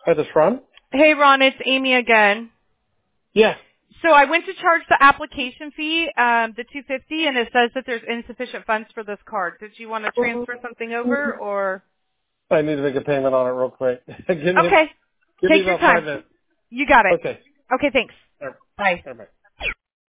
Hi, this is Ron? Hey, Ron, it's Amy again. Yeah. So I went to charge the application fee, the $250, and it says that there's insufficient funds for this card. Did you want to transfer something over, or? I need to make a payment on it real quick. give me Okay. give me Take your about 5 time. minutes. You got it. Okay. Okay, thanks. All right. Bye. All right.